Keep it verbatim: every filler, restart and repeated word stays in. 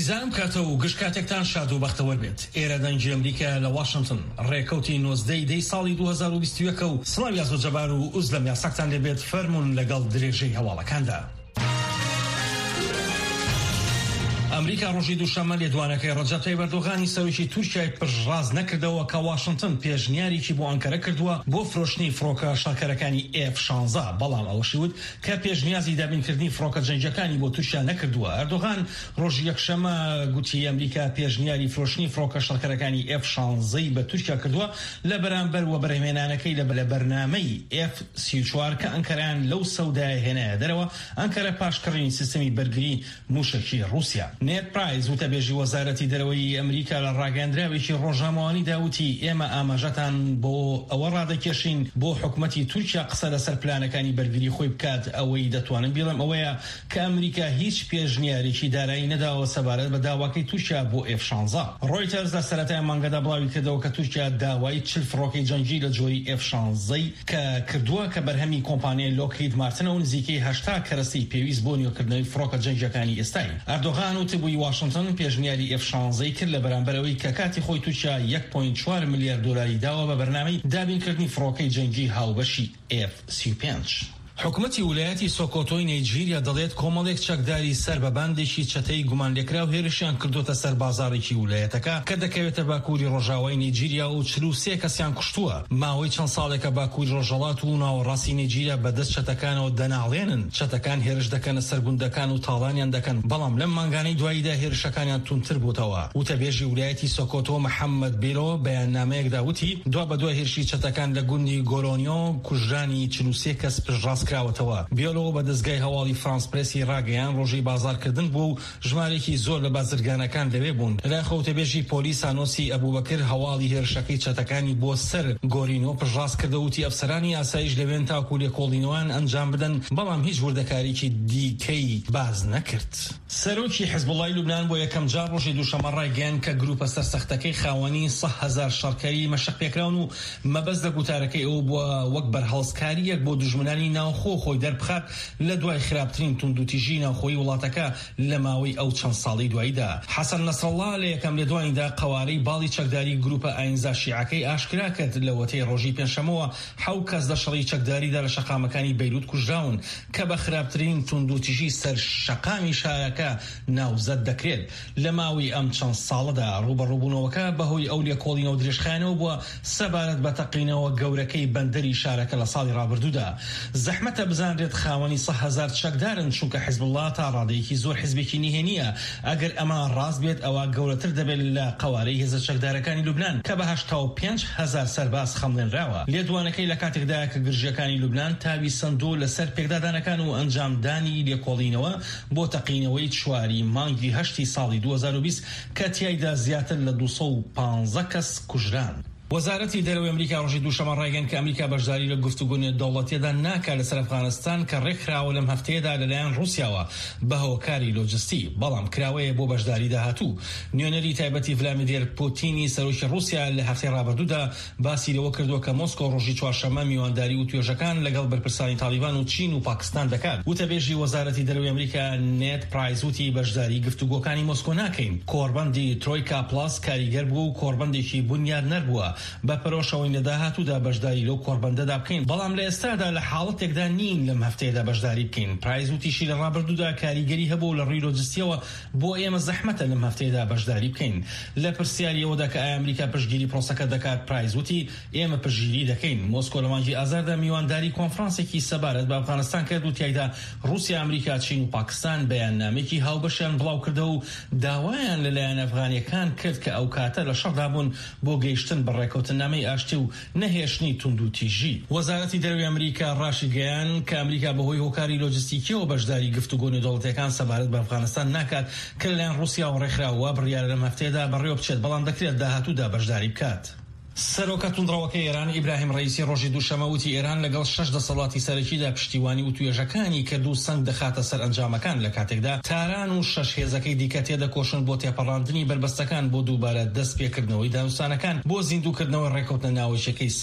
هیزانم کاتە و گشت کاتێکتان شاد و بەختەوە بێت. ئێرە دەنگی ئەمریکا لە واشنگتن ڕێکەوتی نۆزدەی دەی ساڵی دوو هەزار و بیست و یەک و سڵاوی ئازۆ جەبار و ئوز لە میاسەکتان لێبێت فەرمونون لەگەڵ درێژەی هەواڵەکاندا. ئەمریکا ڕۆژی دووشەممە لێدوانەکەی ڕەجەب تایب ئەردۆغانی سەرۆکی تورکیای پشتڕاست نەکردەوە کە واشنگتن پێشنیارێکی بۆ ئەنکەرە کردووە بۆ فرۆشتنی فڕۆکە شەڕکەرەکانی ئێف شانزە، بەڵام ئەوەشی وت کە پێشنیازی دابینکردنی فڕۆکە جەنگیەکانی بۆ تورکیا نەکردووە. ئەردۆغان ڕۆژی یەکشەممە گوتی ئەمریکا پێشنیاری فرۆشتنی فڕۆکە شەڕکەرەکانی ئێف شانزەی بە تورکیا کردووە لە بەرامبەر وە بەرهەمێنانەکەی لە بەرنامەی ئێف سی و چوار کە ئەنکەرەیان لەو سەودایە هێنایە دەرەوە. ئەنکەرە پاشکڕینی سیستەمی بەرگری موشکی رووسیا. نێت پرایز وتەبێژی وەزارەتی دەرەوەی ئەمریکا لە ڕاگەاندراوێکی ڕۆژنامەوانی داوتی ئێمە ئاماژەتان بۆ ئەوە ڕادەکێشین بۆ حکوومەتی تورکیا قسە لەسەر پلانەکانی بەرگری خۆی بکات. ئەوەی دەتوانن بڵێم ئەوەیە کە ئەمریکا هیچ پێشنیارێکی دارایی نەداوە سەبارەت بە داواکەی تورکیا بۆ ئێف شانزە. ڕۆیتەرز لە سەرەتای مانگەدا بڵاوی کردەوە کە تورکیا داوای چل فڕۆکەی جەنگی لە جۆری ئێف شانزەی کە کردووە کە بەرهەمی کۆمپانیای لۆکهید مارتنە و نزیکەی هەشتا کەرەسەی پێویست بۆ نیوەکردنەوەی فڕۆکە جەنگیەکانی ئێستای. ئەردۆغان وتبووی واشنگتن پێشنیاری ئێف شانزەی کرد لە بەرامبەرەوەی کە کاتی خۆی تورکیا یەک پۆینت چوار ملیارد دۆلاری داوە بە بەرنامەی دابینکردنی فڕۆکەی جەنگی هاوبەشی ئێف سی و پێنج. حکوومەتی ویلایەتی سۆکۆتۆی نایجیریا دەڵێت کۆمەڵێک چەکداری سەر بە باندێکی چەتەی گومان لێکراو هێرشیان کردوتە سەر بازاڕێکی ویلایەتەکە کە دەکەوێتە باکووری ڕۆژاوای نایجیریا و چل و سێ کەسیان کوشتووە. ماوەی چەند ساڵێکە باکووری ڕۆژهەڵات و ناوەڕاستی نایجیریا بەدەست چەتەکانەوە دەناڵێنن. چەتەکان هێرش دەکەنە سەر گوندەکان و تاڵانیان دەکەن، بەڵام لەم مانگانەی دواییدا هێرشەکانیان تونتر بووتەوە. وتەبێژی ویلایەتی سۆکۆتۆ محەممەد بیلۆ بەیاننامەیەکدا وتی دوا بە دوای هێرشی چەتەکان لە گوندی گۆلۆنیۆ کوژرانی چل و سێ کەس پشتڕاستکراوەتەوە. بیۆلۆ بە دەستگای هەواڵی فرانس پرێسی ڕاگەیان ڕۆژەی بازارکردن بوو و ژمارێکی زۆر لە بازرگانەکان لەوێ بوون. لە خەوتەبێژی پۆلیس ئانۆسی ئەبوبەکر هەواڵی هێرشەکەی چەتەکانی بۆ سەر گۆرینۆ پشتڕاست کردەوتی ئەفسەرانی ئاسایش لەوێن تاکو لێکۆڵینەوەیان ئەنجام بدەن، بەڵام هیچ وردەکاریی دیکەی باز نەکرد. سەرۆکی حیزبوڵای لوبنان بۆ یەکەم جار ڕۆژی دووشەممە ڕایگەیاند کە گروپە سەرسەختەکەی خاوەنی سە هەزار شەڕکەری مەشق پێکراون و مەبەست لە گوتارەکەی ئەو بووە وەک بەرهەڵسکاریەک بۆ دوژمنانی ناوخۆ خۆی دەربخات لە دوای خراپترین توندوتیژی ناوخۆی وڵاتەکە لە ماوەی ئەو چەند ساڵی دواییدا. حەسەن نەسرەڵڵا لە یەکەم لێدوانیدا قەوارەی باڵی چەکداری گروپە ئاینزا شیعەکەی ئاشکرا کرد. لە وەتەی ڕۆژی پێنجشەمەوە حەو کەس لە شەڕی چەکداریدا لە شەقامەکانی بەیروت کوژراون کە بە خراپترین توندوتیژی سەر شەقامی شایەکە ناوزەت دەکرێت. لە ماوەی ئەم چەند ساڵەدا ڕوبەڕووبوونەوەکە بەهۆی ئەو لێکۆڵینە و درێژخایەنەوە بووە سەبارەت بە تەقینەوە گەورەکەی بەندەری شارەکە لە ساڵی ڕابردوودا. زەحمەتە بزانرێت خاوەنی سە هەزار چەکدارن چونکە حیزبوڵڵا تا ڕادەیەکی زۆر حیزبێکی نهێنیە. ئەگەر ئەمە ڕاست بێت ئەوە گەورەتر دەبێت لە قەوارەی هێزە چەکدارەکانی لوبنان کە بە هەشتا و پێنج هەزار سەرباز خەمڵێنراوە. لێدوانەکەی لە کاتێکدایە کە گرژیەکانی لوبنان تاوی سندۆ لەسەر پێکدادانەکان و ئەنجامدانی لێکۆڵینەوە بۆ تەقینەوەی چواری مانگی هەشتی ساڵی دوو هەزار و بیست کە تیایدا زیاتر لە دووسە و پانزە کەس کوژران. وەزارەتی دەرەوەی ئەمریکا ڕۆژی دووشەممە ڕایگەیاند کە ئەمریکا بەشداری لە گفتوگۆ دەوڵەتیەدا ناکات لەسەر ئەفغانستان کە ڕێکخراوە لەم هەفتەیەدا لەلایەن رووسیاوە بە هۆکاری لۆجستی، بەڵام کراوەیە بۆ بەشداری داهاتوو. نوێنەری تایبەتی ڤلادیمیر پوتینی سەرۆکی رووسیا لە هەفتەی ڕابردوودا باسی لەوە کردووە کە مۆسکۆ ڕۆژی چوارشەممە میوانداری و توێژەکان لەگەڵ بەرپرسانی تالیبان و چین و پاکستان دەکات. وتەبێژی وەزارەتی دەرەوەی ئەمریکا نێت پرایز وتی بەشداری گفتوگۆکانی مۆسکۆ ناکەین. کۆڕبەندی ترۆیکا پلاس کاریگەر بووە و کۆڕبەندێکی بنیاد نەربووە. بە پەرۆشەوەی لەداهاتوودا بەشداری لەو کۆڕبەندەدا بکەین، بەڵام لە ئێستادا لە حاڵەتێکدا نین لەم هەفتەیەدا بەشداری بکەین. پرایز وتیشی لە ڕابردوودا کاریگەری هەبوو لە ڕووی لۆجستیەوە بۆ ئێمە زەحمەتە لەم هەفتەیەدا بەشداری بکەین. لە پرسیاریەوەدا کە ئایا ئەمریکا پشتگیری پرۆسەکە دەکات، پرایز وتی ئێمە پشتگیری دەکەین. مۆسکۆ لە مانگی ئازاردا میوانداری کۆنفرانسێکی سەبارەت بە ئەفغانستان کرد و تیایدا رووسیا، ئەمریکا، چین و پاکستان بەیاننامێکی هاوبەشیان بڵاو کردە و داوایان لەلایەن ئەفغانیەکان کرد کە ئەو کاتە لە شەڕدا بوون بۆ گەیشتن بە ڕێکەوتنامەی ئاشتی و نەهێشتنی توندوتیژی. وەزارەتی دەرەوەی ئەمریکا ڕاشی گەیان کە ئەمریکا بەهۆی هۆکاری لۆجستیکیەوە بەشداری گفتوگۆ نێودەوڵەتیەکان سەبارەت بە ئەفغانستان ناکات کە لەلایەن رووسیا و ڕێکخراوە بڕیارە لەم هەفتەیەدا بەڕێوە بچێت، بەڵام دەکرێت داهاتوودا بەشداری بکات. سەرۆکە توندڕەوەکەی ئێران ئیبراهیم ڕەئیسی ڕۆژی دووشەممە وتی ئێران لەگەڵ شەش دەسەڵاتی سەرەکیدا پشتیوانی و توێژەکانی کرد و سنگ دەخاتە سەر ئەنجامەکان لە کاتێکدا تاران و شەش هێزەکەی دیکە تێدەکۆشن بۆ تێپەڕاندنی بربەستەکان بۆ دووبارە دەست پێکردنەوەی داوستانەکان بۆ زیندووکردنەوە ڕێکەوتنە ناوچەکەی